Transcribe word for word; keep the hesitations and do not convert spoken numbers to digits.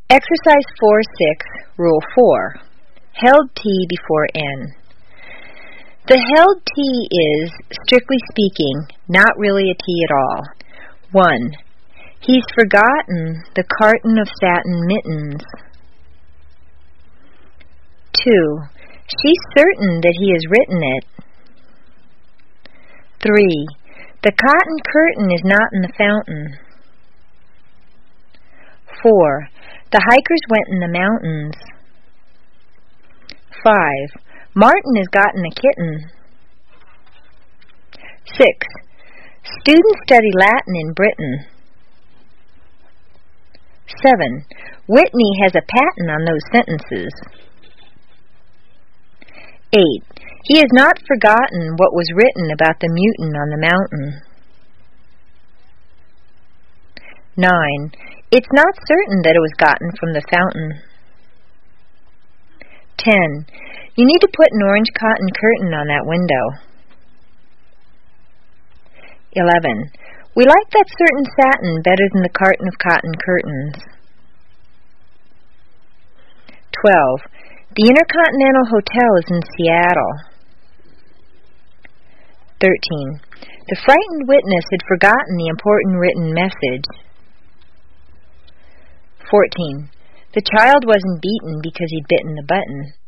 Exercise four six, Rule four. Held T before N. The held T is, strictly speaking, not really a T at all. one. He's forgotten the carton of satin mittens. two. She's certain that he has written it. three. The cotton curtain is not in the fountain. four. The hikers went in the mountains. five. Martin has gotten a kitten. six. Students study Latin in Britain. seven. Whitney has a patent on those sentences. eight. He has not forgotten what was written about the mutant on the mountain. nine. It's not certain that it was gotten from the fountain. ten. You need to put an orange cotton curtain on that window. eleven. We like that certain satin better than the carton of cotton curtains. twelve. The Intercontinental Hotel is in Seattle. thirteen. The frightened witness had forgotten the important written message. fourteen. The child wasn't beaten because he'd bitten the button.